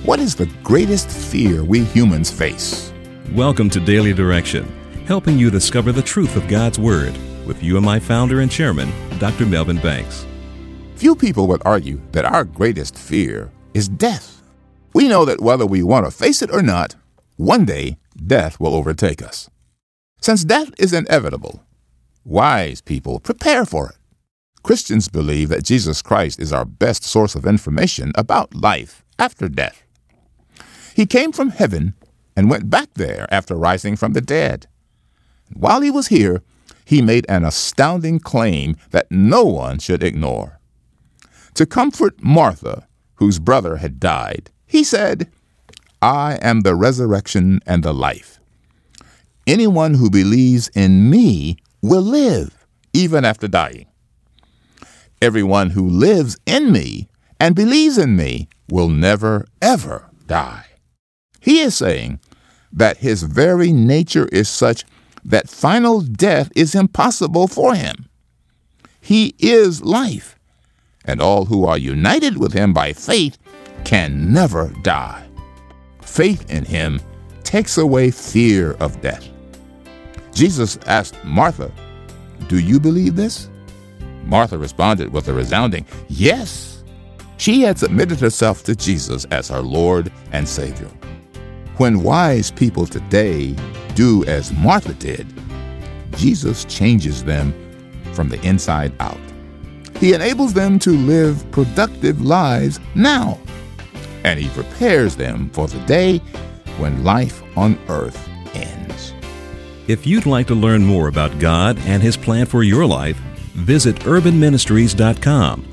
What is the greatest fear we humans face? Welcome to Daily Direction, helping you discover the truth of God's Word with you and my founder and chairman, Dr. Melvin Banks. Few people would argue that our greatest fear is death. We know that whether we want to face it or not, one day death will overtake us. Since death is inevitable, wise people prepare for it. Christians believe that Jesus Christ is our best source of information about life after death. He came from heaven and went back there after rising from the dead. While he was here, he made an astounding claim that no one should ignore. To comfort Martha, whose brother had died, he said, "I am the resurrection and the life. Anyone who believes in me will live, even after dying. Everyone who lives in me and believes in me will never, ever die." He is saying that his very nature is such that final death is impossible for him. He is life, and all who are united with him by faith can never die. Faith in him takes away fear of death. Jesus asked Martha, "Do you believe this?" Martha responded with a resounding yes. She had submitted herself to Jesus as her Lord and Savior. When wise people today do as Martha did, Jesus changes them from the inside out. He enables them to live productive lives now, and he prepares them for the day when life on earth ends. If you'd like to learn more about God and His plan for your life, visit urbanministries.com